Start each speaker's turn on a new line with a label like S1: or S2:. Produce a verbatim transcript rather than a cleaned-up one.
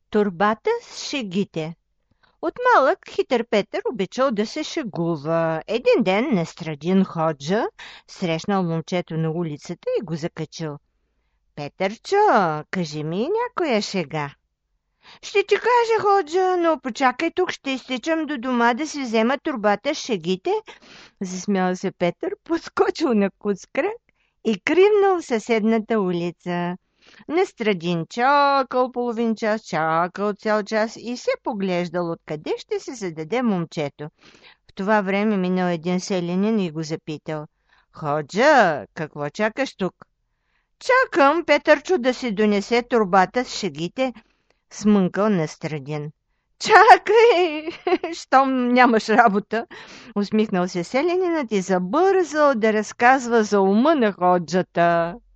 S1: Торбата с шегите. От малък хитър Петър обичал да се шегува. Един ден Настрадин ходжа срещнал момчето на улицата и го закачил. Петърчо, кажи ми някоя шега. Ще ти кажа, ходжа, но почакай тук, ще изтичам до дома да си взема турбата с шегите. Засмял се Петър, подскочил на куцкръг и кривнал в съседната улица. Настрадин чакал половин час, чакал цял час и се поглеждал откъде ще се зададе момчето. В това време минал един селянин и го запитал. Ходжа, какво чакаш тук? Чакам Петърчо да си донесе турбата с шегите, смънкал Настрадин. Чакай, щом нямаш работа, усмихнал се селянинът и забързал да разказва за ума на ходжата.